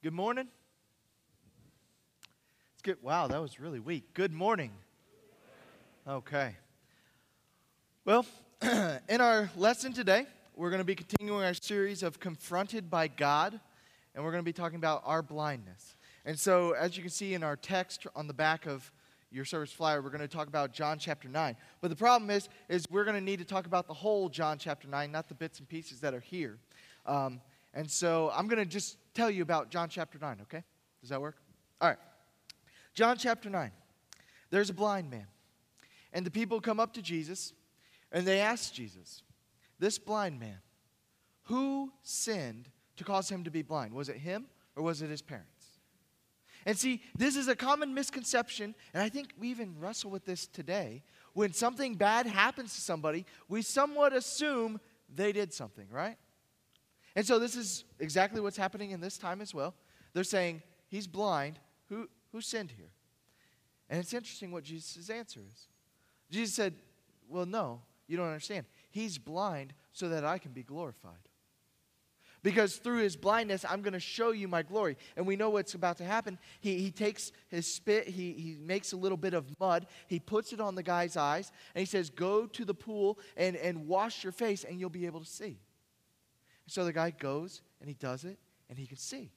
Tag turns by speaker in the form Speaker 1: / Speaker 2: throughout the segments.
Speaker 1: Good morning. It's good. Wow, that was really weak. Good morning. Okay. Well, in our lesson today, we're going to be continuing our series of Confronted by God, and we're going to be talking about our blindness. And so, as you can see in our text on the back of your service flyer, we're going to talk about John chapter 9. But the problem is we're going to need to talk about the whole John chapter 9, not the bits and pieces that are here. And so I'm going to just tell you about John chapter 9, okay? Does that work? All right. John chapter 9. There's a blind man. And the people come up to Jesus, and they ask Jesus, this blind man, who sinned to cause him to be blind? Was it him or was it his parents? And see, this is a common misconception, and I think we even wrestle with this today. When something bad happens to somebody, we somewhat assume they did something, right? And so this is exactly what's happening in this time as well. They're saying, he's blind. Who sinned here? And it's interesting what Jesus' answer is. Jesus said, well, no, you don't understand. He's blind so that I can be glorified. Because through his blindness, I'm going to show you my glory. And we know what's about to happen. He takes his spit, he makes a little bit of mud, he puts it on the guy's eyes, and he says, go to the pool and wash your face, and you'll be able to see. So the guy goes, and he does it, and he can see.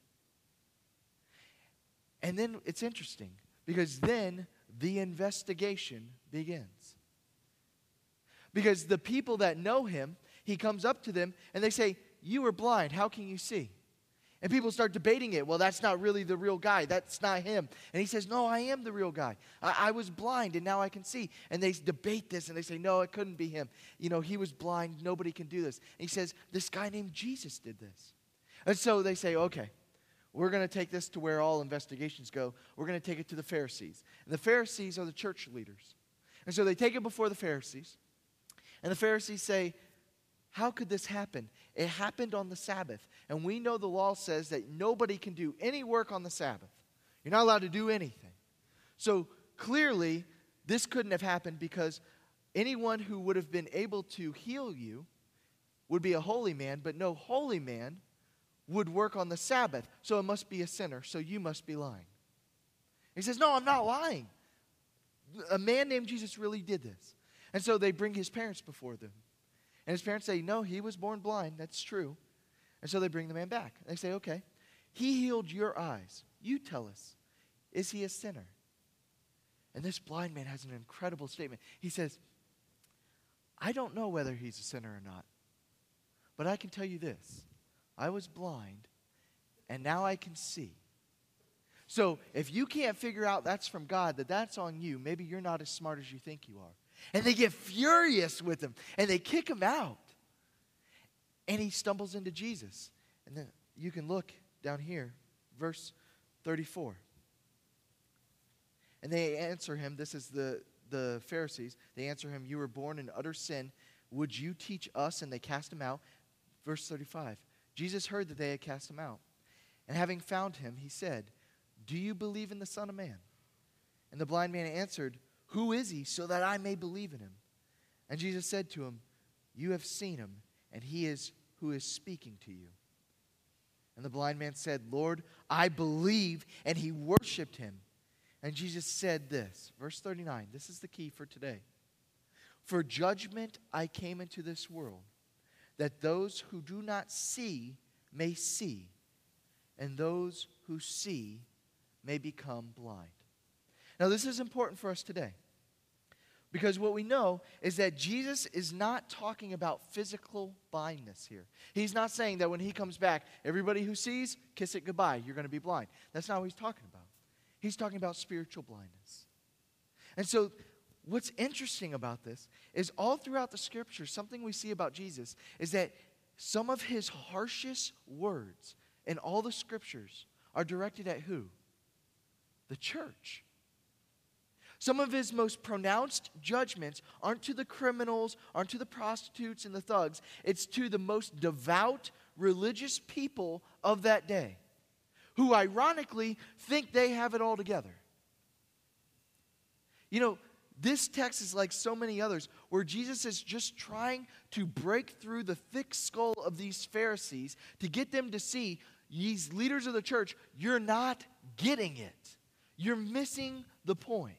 Speaker 1: And then it's interesting, because then the investigation begins. Because the people that know him, he comes up to them, and they say, you were blind, how can you see? And people start debating it. Well, that's not really the real guy. That's not him. And he says, no, I am the real guy. I was blind, and now I can see. And they debate this, and they say, no, it couldn't be him. You know, he was blind. Nobody can do this. And he says, this guy named Jesus did this. And so they say, okay, we're going to take this to where all investigations go. We're going to take it to the Pharisees. And the Pharisees are the church leaders. And so they take it before the Pharisees. And the Pharisees say, how could this happen? It happened on the Sabbath. And we know the law says that nobody can do any work on the Sabbath. You're not allowed to do anything. So clearly, this couldn't have happened because anyone who would have been able to heal you would be a holy man, but no holy man would work on the Sabbath. So it must be a sinner, so you must be lying. He says, no, I'm not lying. A man named Jesus really did this. And so they bring his parents before them. And his parents say, no, he was born blind. That's true. And so they bring the man back. They say, okay, he healed your eyes. You tell us, is he a sinner? And this blind man has an incredible statement. He says, I don't know whether he's a sinner or not. But I can tell you this. I was blind, and now I can see. So if you can't figure out that's from God, that's on you, maybe you're not as smart as you think you are. And they get furious with him, and they kick him out. And he stumbles into Jesus. And then you can look down here, verse 34. And they answer him, this is the Pharisees, they answer him, you were born in utter sin. Would you teach us? And they cast him out. Verse 35. Jesus heard that they had cast him out. And having found him, he said, do you believe in the Son of Man? And the blind man answered, who is he, so that I may believe in him? And Jesus said to him, you have seen him, and he is who is speaking to you. And the blind man said, Lord, I believe, and he worshiped him. And Jesus said this, verse 39, this is the key for today. For judgment I came into this world, that those who do not see may see, and those who see may become blind. Now, this is important for us today because what we know is that Jesus is not talking about physical blindness here. He's not saying that when he comes back, everybody who sees, kiss it goodbye, you're going to be blind. That's not what he's talking about. He's talking about spiritual blindness. And so what's interesting about this is all throughout the scriptures, something we see about Jesus is that some of his harshest words in all the scriptures are directed at who? The church. Some of his most pronounced judgments aren't to the criminals, aren't to the prostitutes and the thugs. It's to the most devout religious people of that day who ironically think they have it all together. You know, this text is like so many others where Jesus is just trying to break through the thick skull of these Pharisees to get them to see these leaders of the church, you're not getting it. You're missing the point.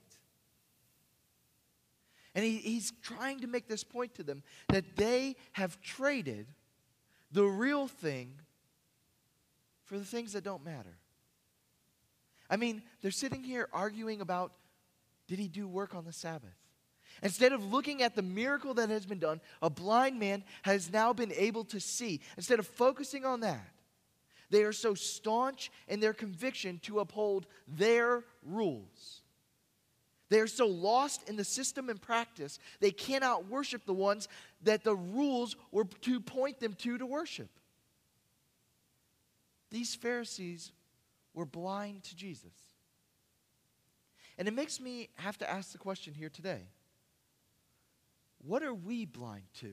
Speaker 1: And he's trying to make this point to them that they have traded the real thing for the things that don't matter. I mean, they're sitting here arguing about, did he do work on the Sabbath? Instead of looking at the miracle that has been done, a blind man has now been able to see. Instead of focusing on that, they are so staunch in their conviction to uphold their rules. They are so lost in the system and practice, they cannot worship the ones that the rules were to point them to worship. These Pharisees were blind to Jesus. And it makes me have to ask the question here today. What are we blind to?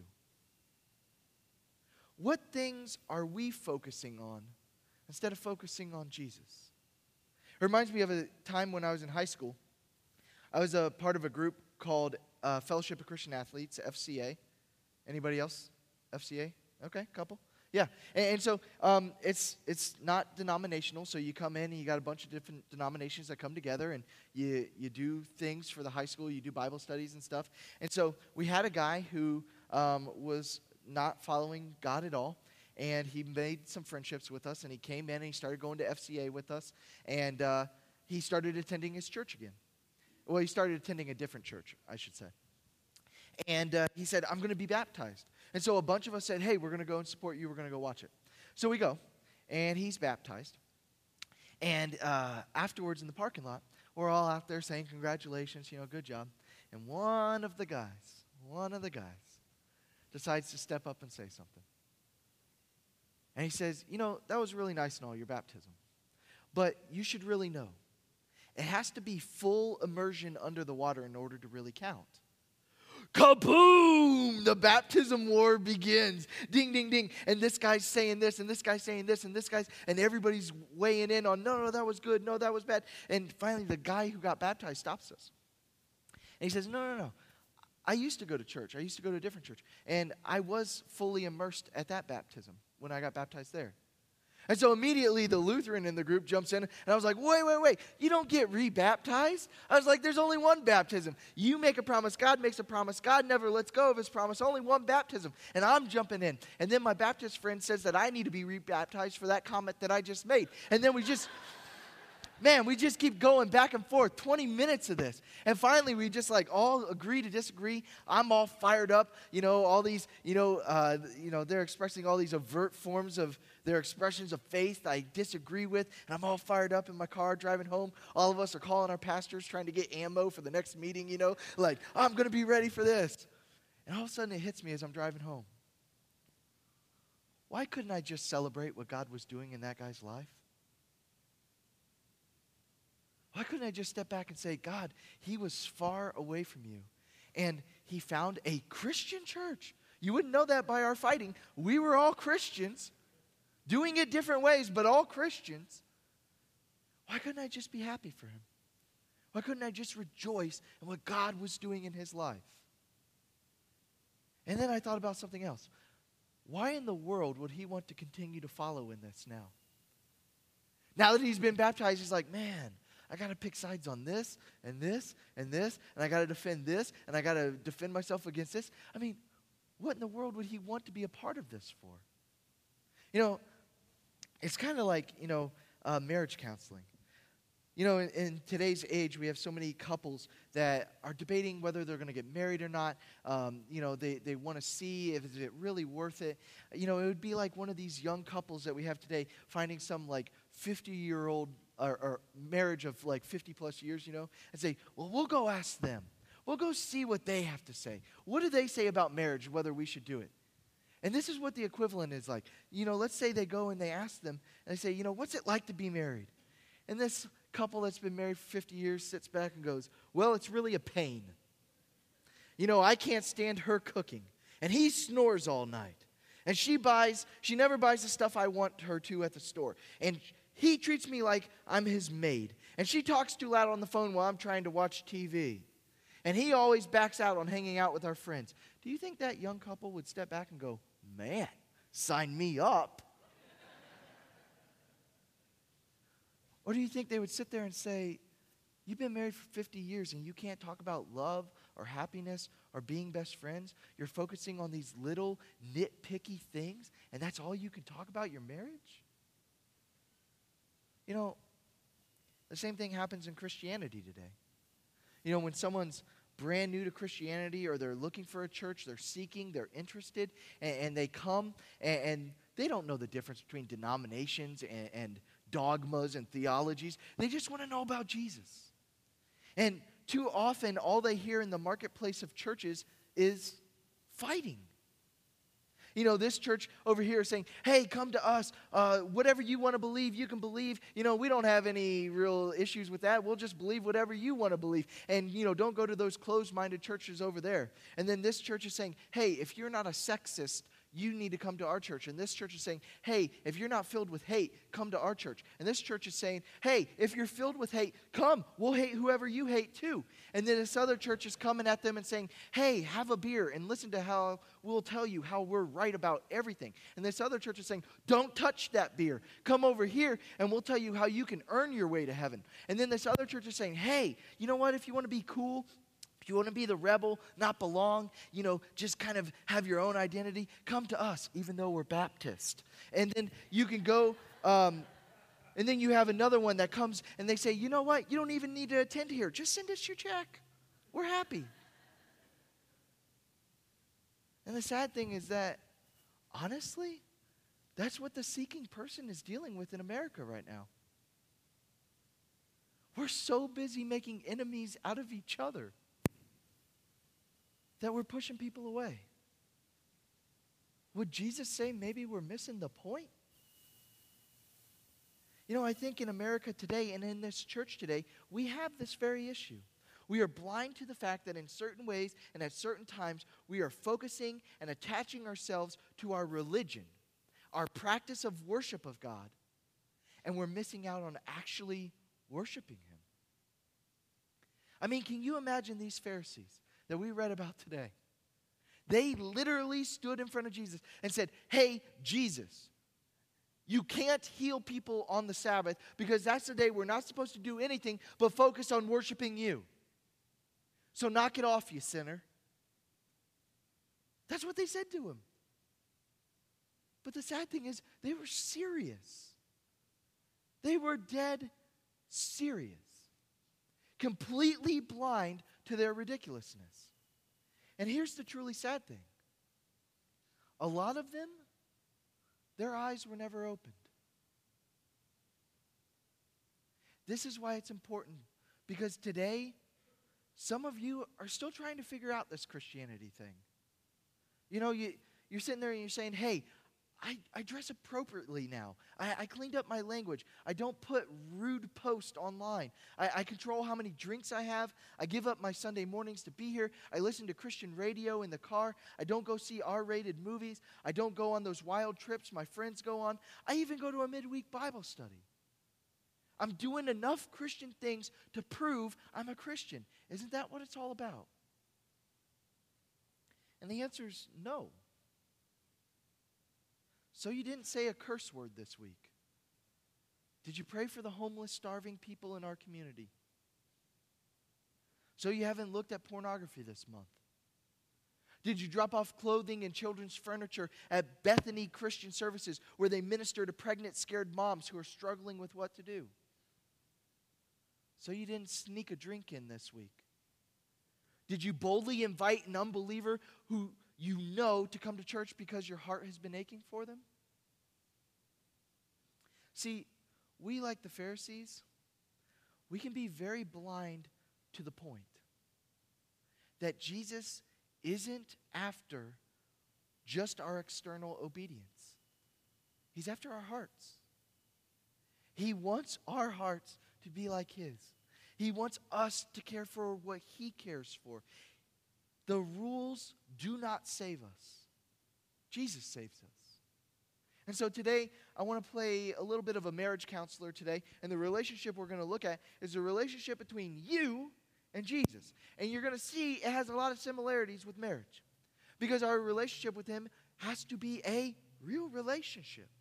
Speaker 1: What things are we focusing on instead of focusing on Jesus? It reminds me of a time when I was in high school. I was a part of a group called Fellowship of Christian Athletes, FCA. Anybody else? FCA? Okay, couple. Yeah, and so it's not denominational, so you come in and you got a bunch of different denominations that come together and you do things for the high school, you do Bible studies and stuff. And so we had a guy who was not following God at all, and he made some friendships with us, and he came in and he started going to FCA with us, and he started attending his church again. Well, he started attending a different church, I should say. And he said, I'm going to be baptized. And so a bunch of us said, hey, we're going to go and support you. We're going to go watch it. So we go, and he's baptized. And afterwards in the parking lot, we're all out there saying, congratulations, good job. And one of the guys decides to step up and say something. And he says, that was really nice and all, your baptism. But you should really know, it has to be full immersion under the water in order to really count. Kaboom! The baptism war begins. Ding, ding, ding. And this guy's saying this, and this guy's saying this, and everybody's weighing in on, no, that was good, no, that was bad. And finally, the guy who got baptized stops us. And he says, no. I used to go to church. I used to go to a different church. And I was fully immersed at that baptism when I got baptized there. And so immediately the Lutheran in the group jumps in, and I was like, wait, you don't get rebaptized? I was like, there's only one baptism. You make a promise, God makes a promise. God never lets go of his promise, only one baptism. And I'm jumping in. And then my Baptist friend says that I need to be rebaptized for that comment that I just made. And then we just keep going back and forth, 20 minutes of this. And finally, we just all agree to disagree. I'm all fired up, all these, they're expressing all these overt forms of their expressions of faith I disagree with. And I'm all fired up in my car driving home. All of us are calling our pastors, trying to get ammo for the next meeting, I'm going to be ready for this. And all of a sudden, it hits me as I'm driving home. Why couldn't I just celebrate what God was doing in that guy's life? Why couldn't I just step back and say, God, he was far away from you, and he found a Christian church. You wouldn't know that by our fighting. We were all Christians, doing it different ways, but all Christians. Why couldn't I just be happy for him? Why couldn't I just rejoice in what God was doing in his life? And then I thought about something else. Why in the world would he want to continue to follow in this now? Now that he's been baptized, he's like, man, I got to pick sides on this and this and this, and I got to defend this, and I got to defend myself against this. I mean, what in the world would he want to be a part of this for? It's kind of like, marriage counseling. In today's age, we have so many couples that are debating whether they're going to get married or not. They want to see if is it really worth it. It would be like one of these young couples that we have today finding some 50-year-old or marriage of 50 plus years, and say, well, we'll go ask them. We'll go see what they have to say. What do they say about marriage, whether we should do it? And this is what the equivalent is like. Let's say they go and they ask them, and they say, what's it like to be married? And this couple that's been married for 50 years sits back and goes, well, it's really a pain. I can't stand her cooking, and he snores all night. And she never buys the stuff I want her to at the store. And he treats me like I'm his maid. And she talks too loud on the phone while I'm trying to watch TV. And he always backs out on hanging out with our friends. Do you think that young couple would step back and go, man, sign me up? Or do you think they would sit there and say, you've been married for 50 years and you can't talk about love or happiness or being best friends? You're focusing on these little nitpicky things, and that's all you can talk about your marriage? You know, the same thing happens in Christianity today. You know, when someone's brand new to Christianity or they're looking for a church, they're seeking, they're interested, and they come and they don't know the difference between denominations and dogmas and theologies. They just want to know about Jesus. And too often, all they hear in the marketplace of churches is fighting. You know, this church over here is saying, hey, come to us. Whatever you want to believe, you can believe. You know, we don't have any real issues with that. We'll just believe whatever you want to believe. And, you know, don't go to those closed-minded churches over there. And then this church is saying, hey, if you're not a sexist, you need to come to our church. And this church is saying, hey, if you're not filled with hate, come to our church. And this church is saying, hey, if you're filled with hate, come. We'll hate whoever you hate too. And then this other church is coming at them and saying, hey, have a beer and listen to how we'll tell you how we're right about everything. And this other church is saying, don't touch that beer. Come over here and we'll tell you how you can earn your way to heaven. And then this other church is saying, hey, you know what? If you want to be cool, if you want to be the rebel, not belong, you know, just kind of have your own identity, come to us, even though we're Baptist. And then you can go, and then you have another one that comes and they say, you know what? You don't even need to attend here. Just send us your check. We're happy. And the sad thing is that, honestly, that's what the seeking person is dealing with in America right now. We're so busy making enemies out of each other that we're pushing people away. Would Jesus say maybe we're missing the point? You know, I think in America today and in this church today, we have this very issue. We are blind to the fact that in certain ways and at certain times, we are focusing and attaching ourselves to our religion, our practice of worship of God, and we're missing out on actually worshiping Him. I mean, can you imagine these Pharisees that we read about today? They literally stood in front of Jesus and said, hey, Jesus, you can't heal people on the Sabbath because that's the day we're not supposed to do anything but focus on worshiping you. So knock it off, you sinner. That's what they said to him. But the sad thing is, they were serious. They were dead serious. Completely blind to their ridiculousness. And here's the truly sad thing. A lot of them, their eyes were never opened. This is why it's important, because today, some of you are still trying to figure out this Christianity thing. You know, you're sitting there and you're saying, hey, I dress appropriately now. I cleaned up my language. I don't put rude posts online. I control how many drinks I have. I give up my Sunday mornings to be here. I listen to Christian radio in the car. I don't go see R-rated movies. I don't go on those wild trips my friends go on. I even go to a midweek Bible study. I'm doing enough Christian things to prove I'm a Christian. Isn't that what it's all about? And the answer is no. So you didn't say a curse word this week. Did you pray for the homeless, starving people in our community? So you haven't looked at pornography this month. Did you drop off clothing and children's furniture at Bethany Christian Services where they minister to pregnant, scared moms who are struggling with what to do? So you didn't sneak a drink in this week. Did you boldly invite an unbeliever who you know to come to church because your heart has been aching for them? See, we, like the Pharisees, we can be very blind to the point that Jesus isn't after just our external obedience. He's after our hearts. He wants our hearts to be like His. He wants us to care for what He cares for. The rules do not save us. Jesus saves us. And so today, I want to play a little bit of a marriage counselor today. And the relationship we're going to look at is the relationship between you and Jesus. And you're going to see it has a lot of similarities with marriage. Because our relationship with Him has to be a real relationship.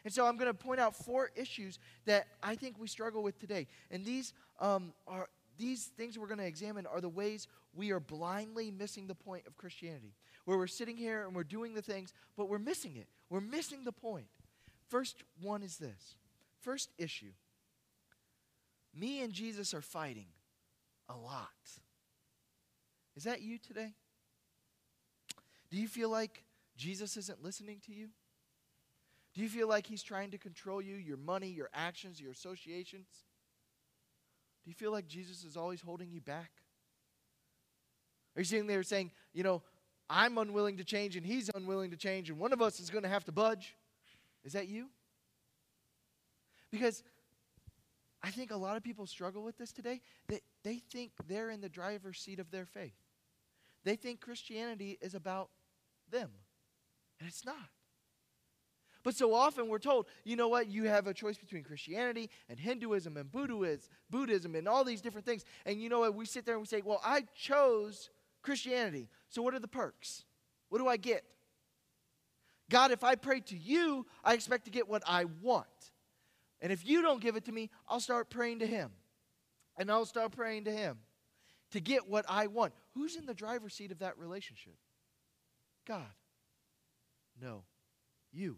Speaker 1: And so I'm going to point out 4 issues that I think we struggle with today. And these things we're going to examine are the ways we are blindly missing the point of Christianity, where we're sitting here and we're doing the things, but we're missing it. We're missing the point. First one is this. First issue. Me and Jesus are fighting a lot. Is that you today? Do you feel like Jesus isn't listening to you? Do you feel like he's trying to control you, your money, your actions, your associations? Do you feel like Jesus is always holding you back? Are you sitting there saying, I'm unwilling to change and he's unwilling to change and one of us is going to have to budge? Is that you? Because I think a lot of people struggle with this today. They think they're in the driver's seat of their faith. They think Christianity is about them, and it's not. But so often we're told, you know what, you have a choice between Christianity and Hinduism and Buddhism and all these different things. And you know what, we sit there and we say, well, I chose Christianity. So what are the perks? What do I get? God, if I pray to you, I expect to get what I want. And if you don't give it to me, I'll start praying to him. And I'll start praying to him to get what I want. Who's in the driver's seat of that relationship? God. No. You.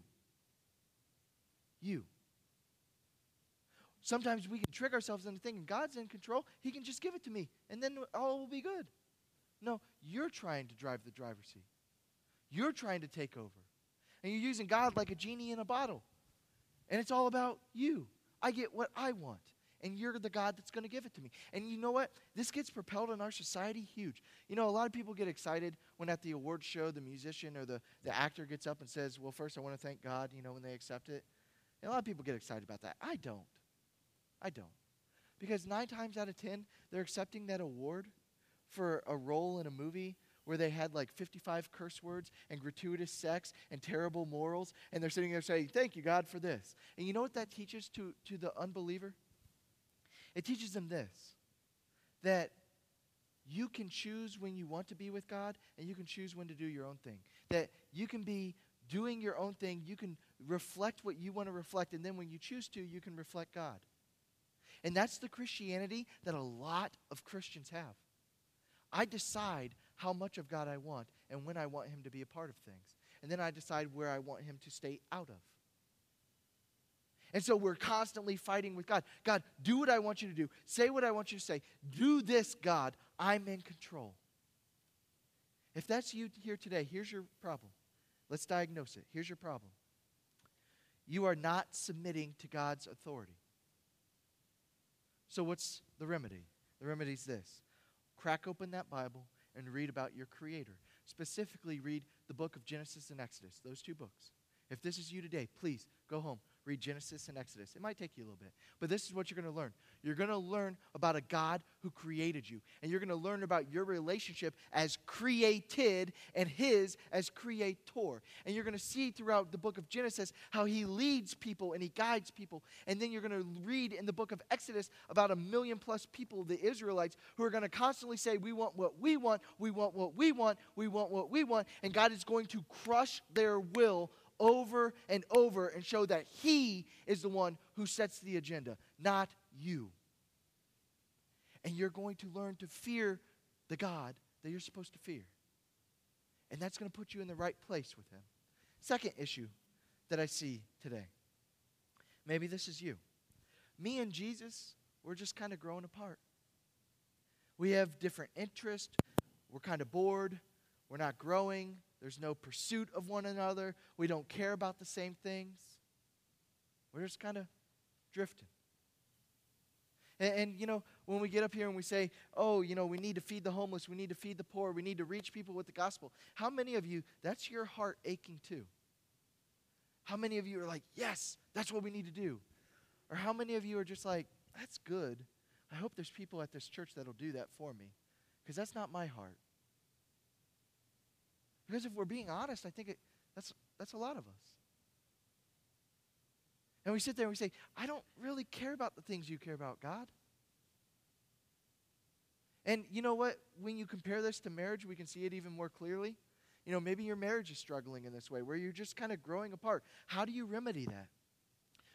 Speaker 1: Sometimes we can trick ourselves into thinking God's in control. He can just give it to me, and then all will be good. No, you're trying to drive the driver's seat. You're trying to take over. And you're using God like a genie in a bottle. And it's all about you. I get what I want. And you're the God that's going to give it to me. And you know what? This gets propelled in our society huge. A lot of people get excited when at the awards show the musician or the actor gets up and says, well, first I want to thank God, when they accept it. And a lot of people get excited about that. I don't. Because 9 times out of 10, they're accepting that award for a role in a movie where they had like 55 curse words and gratuitous sex and terrible morals. And they're sitting there saying, thank you, God, for this. And you know what that teaches to the unbeliever? It teaches them this, that you can choose when you want to be with God and you can choose when to do your own thing. That you can be doing your own thing. You can reflect what you want to reflect. And then when you choose to, you can reflect God. And that's the Christianity that a lot of Christians have. I decide how much of God I want and when I want him to be a part of things. And then I decide where I want him to stay out of. And so we're constantly fighting with God. God, do what I want you to do. Say what I want you to say. Do this, God. I'm in control. If that's you here today, here's your problem. Let's diagnose it. Here's your problem. You are not submitting to God's authority. So what's the remedy? The remedy is this. Crack open that Bible and read about your Creator. Specifically, read the book of Genesis and Exodus, those 2 books. If this is you today, please go home. Read Genesis and Exodus. It might take you a little bit, but this is what you're going to learn. You're going to learn about a God who created you, and you're going to learn about your relationship as created and his as creator. And you're going to see throughout the book of Genesis how he leads people and he guides people. And then you're going to read in the book of Exodus about 1 million plus people, the Israelites, who are going to constantly say, we want what we want, we want what we want, we want what we want. And God is going to crush their will over and over and show that he is the one who sets the agenda, not you. And you're going to learn to fear the God that you're supposed to fear. And that's going to put you in the right place with him. Second issue that I see today. Maybe this is you. Me and Jesus, we're just kind of growing apart. We have different interests. We're kind of bored. We're not growing. There's no pursuit of one another. We don't care about the same things. We're just kind of drifting. And when we get up here and we say, we need to feed the homeless, we need to feed the poor, we need to reach people with the gospel. How many of you, that's your heart aching too? How many of you are like, yes, that's what we need to do? Or how many of you are just like, that's good. I hope there's people at this church that'll do that for me. Because that's not my heart. Because if we're being honest, I think that's a lot of us. And we sit there and we say, I don't really care about the things you care about, God. And you know what? When you compare this to marriage, we can see it even more clearly. Maybe your marriage is struggling in this way, where you're just kind of growing apart. How do you remedy that?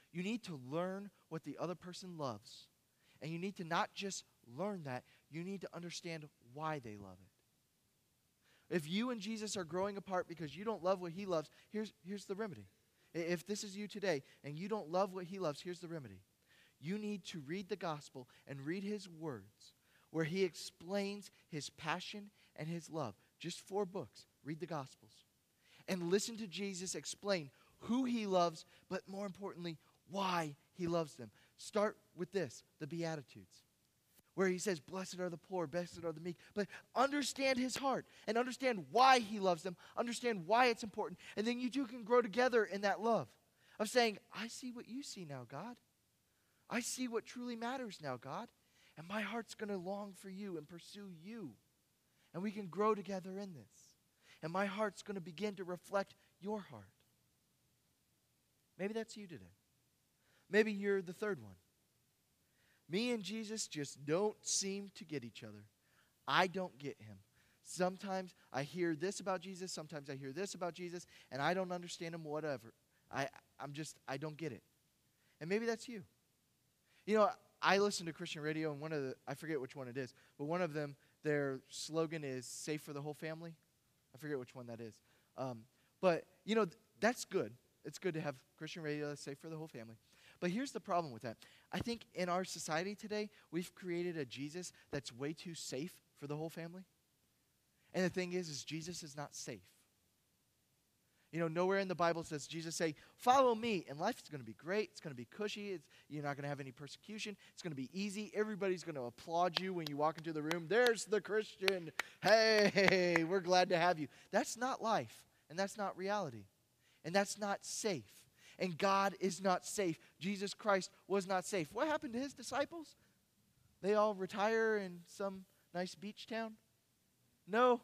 Speaker 1: You need to learn what the other person loves. And you need to not just learn that, you need to understand why they love it. If you and Jesus are growing apart because you don't love what he loves, here's the remedy. If this is you today and you don't love what he loves, here's the remedy. You need to read the gospel and read his words where he explains his passion and his love. Just 4 books. Read the gospels. And listen to Jesus explain who he loves, but more importantly, why he loves them. Start with this, the Beatitudes, where he says, blessed are the poor, blessed are the meek. But understand his heart and understand why he loves them. Understand why it's important. And then you two can grow together in that love of saying, I see what you see now, God. I see what truly matters now, God. And my heart's going to long for you and pursue you. And we can grow together in this. And my heart's going to begin to reflect your heart. Maybe that's you today. Maybe you're the third one. Me and Jesus just don't seem to get each other. I don't get him. Sometimes I hear this about Jesus, sometimes I hear this about Jesus, and I don't understand him, whatever. I don't get it. And maybe that's you. You know, I listen to Christian radio, and I forget which one it is, but one of them, their slogan is safe for the whole family. I forget which one that is. But, you know, that's good. It's good to have Christian radio that's safe for the whole family. But here's the problem with that. I think in our society today, we've created a Jesus that's way too safe for the whole family. And the thing is Jesus is not safe. You know, nowhere in the Bible says Jesus say, follow me, and life is going to be great. It's going to be cushy. You're not going to have any persecution. It's going to be easy. Everybody's going to applaud you when you walk into the room. There's the Christian. Hey, we're glad to have you. That's not life, and that's not reality, and that's not safe. And God is not safe. Jesus Christ was not safe. What happened to his disciples? They all retire in some nice beach town? No,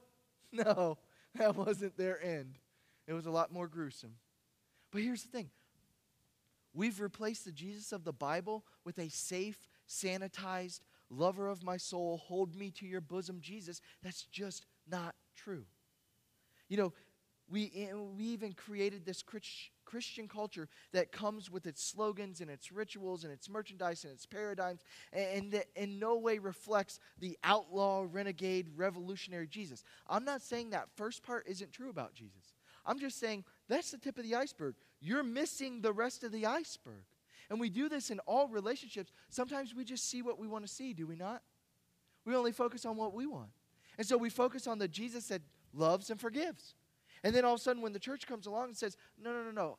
Speaker 1: that wasn't their end. It was a lot more gruesome. But here's the thing. We've replaced the Jesus of the Bible with a safe, sanitized, lover of my soul, hold me to your bosom Jesus. That's just not true. You know, we even created this Christian culture that comes with its slogans and its rituals and its merchandise and its paradigms and that in no way reflects the outlaw, renegade, revolutionary Jesus. I'm not saying that first part isn't true about Jesus. I'm just saying that's the tip of the iceberg. You're missing the rest of the iceberg. And we do this in all relationships. Sometimes we just see what we want to see, do we not? We only focus on what we want. And so we focus on the Jesus that loves and forgives. And then all of a sudden when the church comes along and says, no,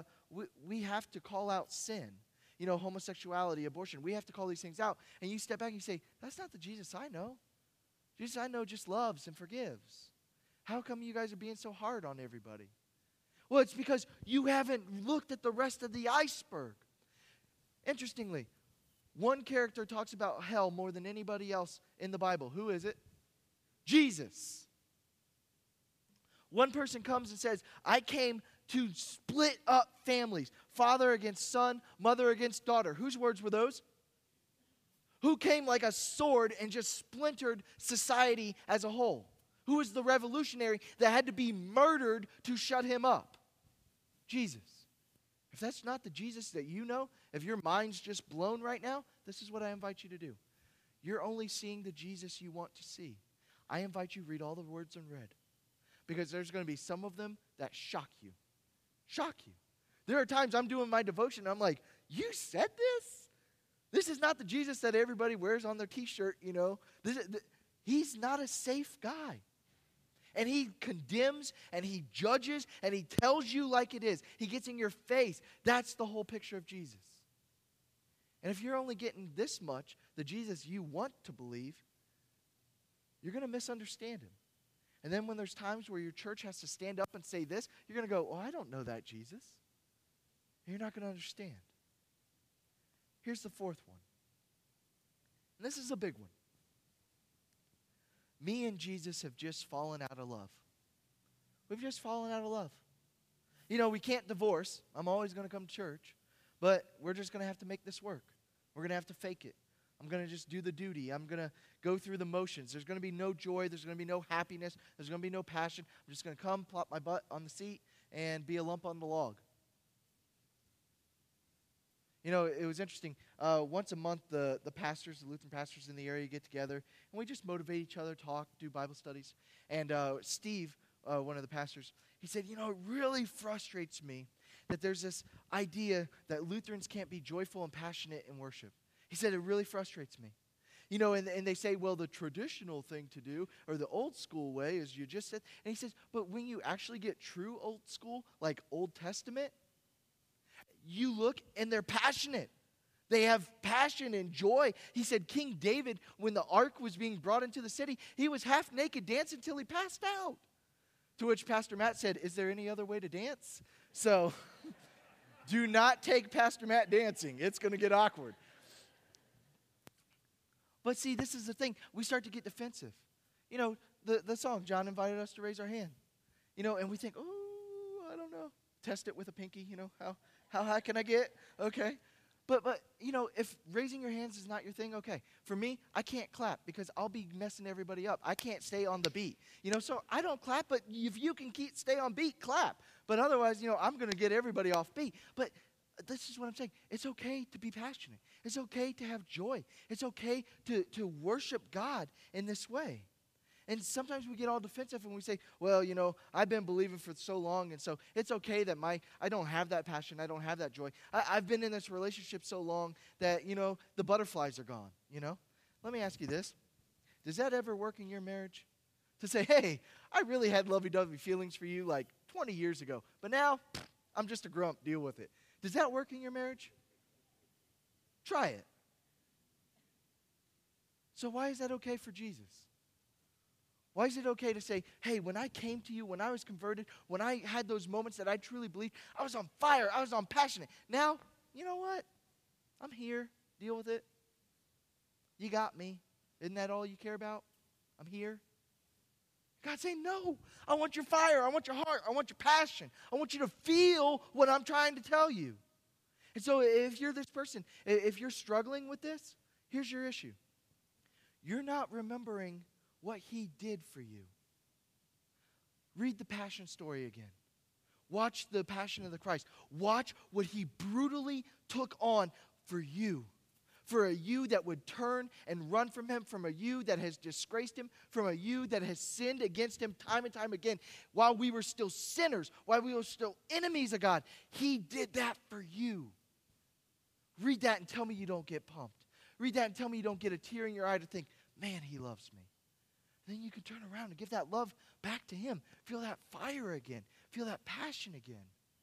Speaker 1: we have to call out sin. You know, homosexuality, abortion. We have to call these things out. And you step back and you say, that's not the Jesus I know. Jesus I know just loves and forgives. How come you guys are being so hard on everybody? Well, it's because you haven't looked at the rest of the iceberg. Interestingly, one character talks about hell more than anybody else in the Bible. Who is it? Jesus. One person comes and says, I came to split up families. Father against son, mother against daughter. Whose words were those? Who came like a sword and just splintered society as a whole? Who was the revolutionary that had to be murdered to shut him up? Jesus. If that's not the Jesus that you know, if your mind's just blown right now, this is what I invite you to do. You're only seeing the Jesus you want to see. I invite you to read all the words in red. Because there's going to be some of them that shock you. Shock you. There are times I'm doing my devotion and I'm like, you said this? This is not the Jesus that everybody wears on their t-shirt, you know. He's not a safe guy. And he condemns and he judges and he tells you like it is. He gets in your face. That's the whole picture of Jesus. And if you're only getting this much, the Jesus you want to believe, you're going to misunderstand him. And then when there's times where your church has to stand up and say this, you're going to go, I don't know that Jesus. And you're not going to understand. Here's the fourth one. And this is a big one. Me and Jesus have just fallen out of love. We've just fallen out of love. You know, we can't divorce. I'm always going to come to church. But we're just going to have to make this work. We're going to have to fake it. I'm going to just do the duty. I'm going to go through the motions. There's going to be no joy. There's going to be no happiness. There's going to be no passion. I'm just going to come, plop my butt on the seat, and be a lump on the log. You know, it was interesting. Once a month, the pastors, the Lutheran pastors in the area get together, and we just motivate each other, talk, do Bible studies. And Steve, one of the pastors, he said, you know, it really frustrates me that there's this idea that Lutherans can't be joyful and passionate in worship. He said, it really frustrates me. You know, and they say, well, the traditional thing to do, or the old school way, is you just said. And he says, but when you actually get true old school, like Old Testament, you look and they're passionate. They have passion and joy. He said King David, when the ark was being brought into the city, he was half naked dancing until he passed out. To which Pastor Matt said, is there any other way to dance? So do not take Pastor Matt dancing. It's going to get awkward. But see, this is the thing. We start to get defensive. You know, the song, John invited us to raise our hand. You know, and we think, oh, I don't know. Test it with a pinky, you know. How high can I get? Okay. But you know, if raising your hands is not your thing, okay. For me, I can't clap because I'll be messing everybody up. I can't stay on the beat. You know, so I don't clap, but if you can stay on beat, clap. But otherwise, you know, I'm going to get everybody off beat. But this is what I'm saying. It's okay to be passionate. It's okay to have joy. It's okay to worship God in this way. And sometimes we get all defensive and we say, well, you know, I've been believing for so long, and so it's okay that I don't have that passion, I don't have that joy. I've been in this relationship so long that, you know, the butterflies are gone, you know. Let me ask you this. Does that ever work in your marriage? To say, hey, I really had lovey-dovey feelings for you like 20 years ago, but now I'm just a grump, deal with it. Does that work in your marriage? Try it. So why is that okay for Jesus? Why is it okay to say, hey, when I came to you, when I was converted, when I had those moments that I truly believed, I was on fire, I was on passionate. Now, you know what? I'm here. Deal with it. You got me. Isn't that all you care about? I'm here. God's saying, no, I want your fire. I want your heart. I want your passion. I want you to feel what I'm trying to tell you. And so if you're this person, if you're struggling with this, here's your issue. You're not remembering what he did for you. Read the Passion story again. Watch the Passion of the Christ. Watch what he brutally took on for you. For a you that would turn and run from him, from a you that has disgraced him, from a you that has sinned against him time and time again. While we were still sinners, while we were still enemies of God, he did that for you. Read that and tell me you don't get pumped. Read that and tell me you don't get a tear in your eye to think, man, he loves me. And then you can turn around and give that love back to him. Feel that fire again. Feel that passion again.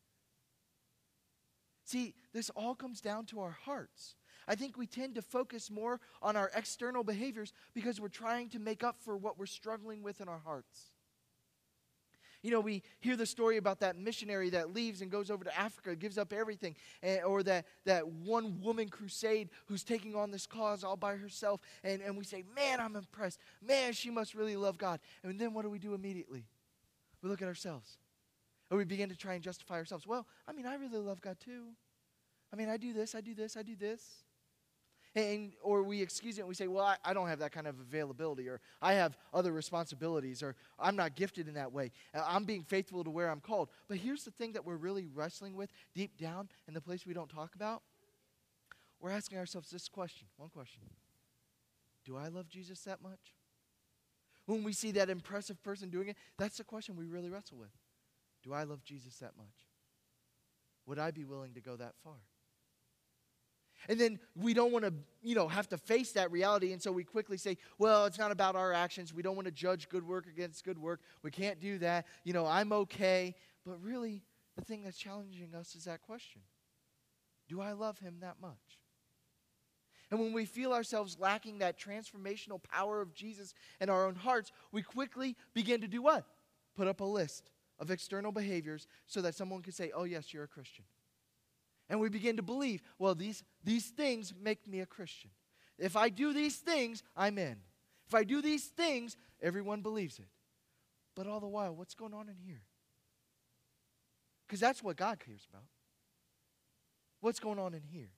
Speaker 1: See, this all comes down to our hearts. I think we tend to focus more on our external behaviors because we're trying to make up for what we're struggling with in our hearts. You know, we hear the story about that missionary that leaves and goes over to Africa, gives up everything, or that one woman crusade who's taking on this cause all by herself, and we say, man, I'm impressed. Man, she must really love God. And then what do we do immediately? We look at ourselves. Or we begin to try and justify ourselves. Well, I mean, I really love God too. I mean, I do this, I do this, I do this. Or we excuse it and we say, well, I don't have that kind of availability, or I have other responsibilities, or I'm not gifted in that way. I'm being faithful to where I'm called. But here's the thing that we're really wrestling with deep down in the place we don't talk about. We're asking ourselves this question, one question. Do I love Jesus that much? When we see that impressive person doing it, that's the question we really wrestle with. Do I love Jesus that much? Would I be willing to go that far? And then we don't want to, have to face that reality. And so we quickly say, well, it's not about our actions. We don't want to judge good work against good work. We can't do that. I'm okay. But really, the thing that's challenging us is that question. Do I love him that much? And when we feel ourselves lacking that transformational power of Jesus in our own hearts, we quickly begin to do what? Put up a list of external behaviors so that someone can say, oh, yes, you're a Christian. And we begin to believe, well, these things make me a Christian. If I do these things, I'm in. If I do these things, everyone believes it. But all the while, what's going on in here? Because that's what God cares about. What's going on in here?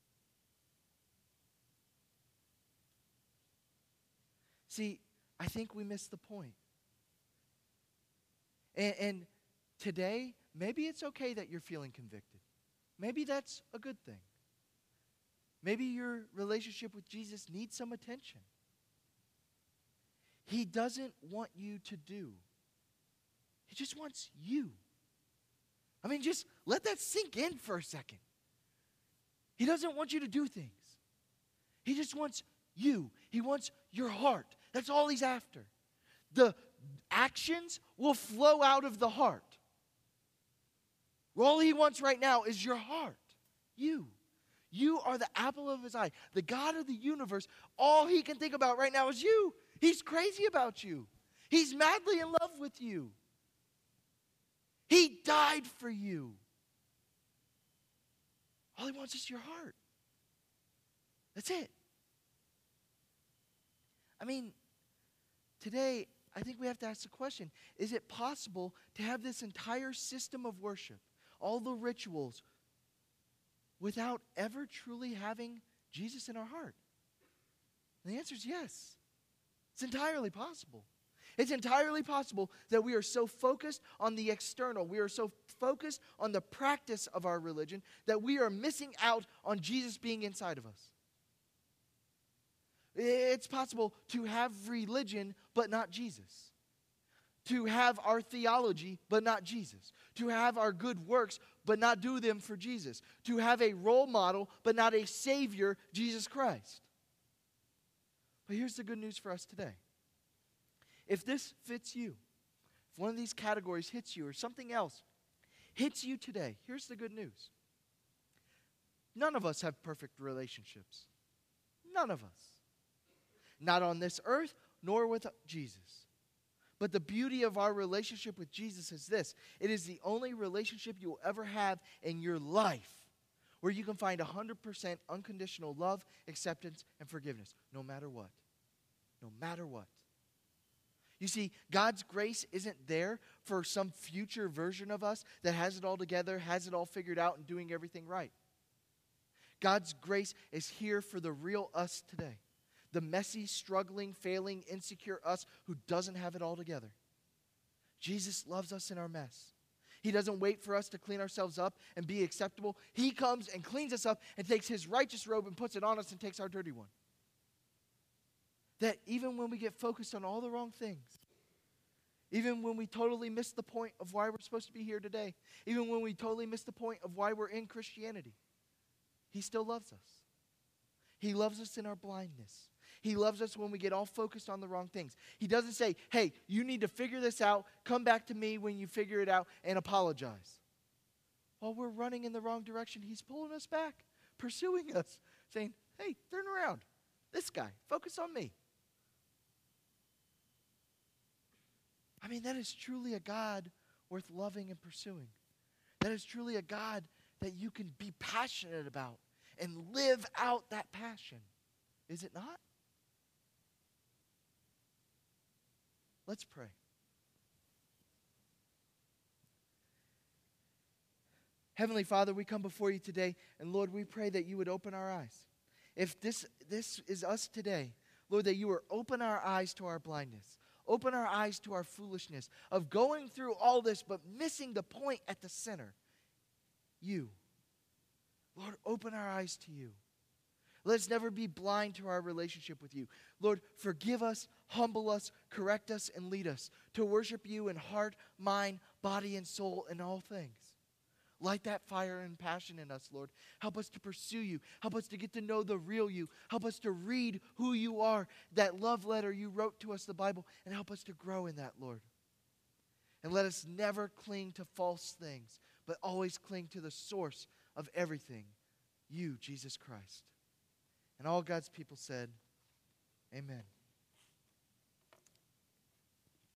Speaker 1: See, I think we missed the point. And today, maybe it's okay that you're feeling convicted. Maybe that's a good thing. Maybe your relationship with Jesus needs some attention. He doesn't want you to do. He just wants you. I mean, just let that sink in for a second. He doesn't want you to do things. He just wants you. He wants your heart. That's all he's after. The actions will flow out of the heart. All he wants right now is your heart. You. You are the apple of his eye. The God of the universe, all he can think about right now is you. He's crazy about you. He's madly in love with you. He died for you. All he wants is your heart. That's it. I mean, today, I think we have to ask the question, is it possible to have this entire system of worship, all the rituals, without ever truly having Jesus in our heart? And the answer is yes. It's entirely possible. It's entirely possible that we are so focused on the external, we are so focused on the practice of our religion, that we are missing out on Jesus being inside of us. It's possible to have religion but not Jesus. To have our theology but not Jesus. To have our good works but not do them for Jesus. To have a role model but not a Savior, Jesus Christ. But here's the good news for us today. If this fits you, if one of these categories hits you or something else hits you today, here's the good news. None of us have perfect relationships. None of us. Not on this earth, nor with Jesus. But the beauty of our relationship with Jesus is this. It is the only relationship you will ever have in your life where you can find 100% unconditional love, acceptance, and forgiveness, no matter what. No matter what. You see, God's grace isn't there for some future version of us that has it all together, has it all figured out, and doing everything right. God's grace is here for the real us today. The messy, struggling, failing, insecure us who doesn't have it all together. Jesus loves us in our mess. He doesn't wait for us to clean ourselves up and be acceptable. He comes and cleans us up and takes his righteous robe and puts it on us and takes our dirty one. That even when we get focused on all the wrong things, even when we totally miss the point of why we're supposed to be here today, even when we totally miss the point of why we're in Christianity, he still loves us. He loves us in our blindness. He loves us when we get all focused on the wrong things. He doesn't say, hey, you need to figure this out. Come back to me when you figure it out and apologize. While we're running in the wrong direction, he's pulling us back, pursuing us, saying, hey, turn around. This guy, focus on me. I mean, that is truly a God worth loving and pursuing. That is truly a God that you can be passionate about and live out that passion. Is it not? Let's pray. Heavenly Father, we come before you today, and Lord, we pray that you would open our eyes. If this is us today, Lord, that you would open our eyes to our blindness. Open our eyes to our foolishness of going through all this but missing the point at the center. You. Lord, open our eyes to you. Let's never be blind to our relationship with you. Lord, forgive us, humble us, correct us, and lead us to worship you in heart, mind, body, and soul in all things. Light that fire and passion in us, Lord. Help us to pursue you. Help us to get to know the real you. Help us to read who you are, that love letter you wrote to us, the Bible, and help us to grow in that, Lord. And let us never cling to false things, but always cling to the source of everything, you, Jesus Christ. And all God's people said, amen.